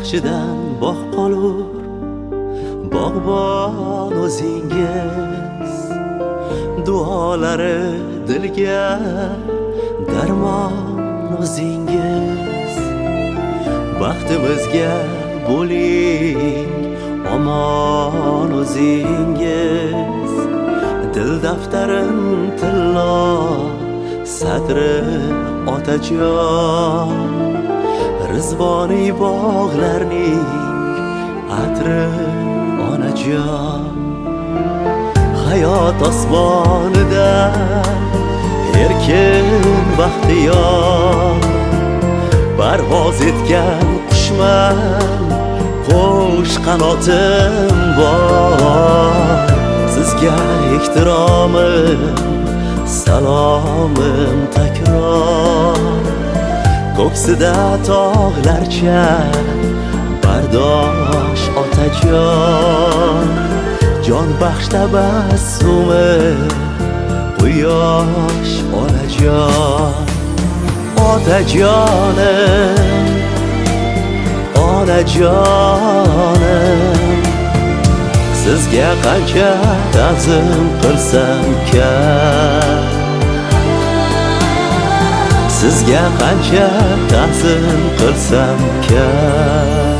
baxshidan bog' qolur, bog'bon o'zingiz. Duolari dilga darmon o'zingiz. Baxtimizga bo'ling omon o'zingiz. Dil daftarin tillo sadri otajon. Rizvoniy bog'larning atri onajon. Hayot osmonida erkin baxtiyor. Parvoz etgan qushman, qo'sh qanotim bor. Sizga ehtiromim, salomim takror. Ko'ksida tog'larcha bardosh otajon. Jon baxsh tabassumi quyosh onajon. Otajonim, onajonim, sizga qancha ta'zim qilsam kam. Sizga qancha ta'zim qilsam kam.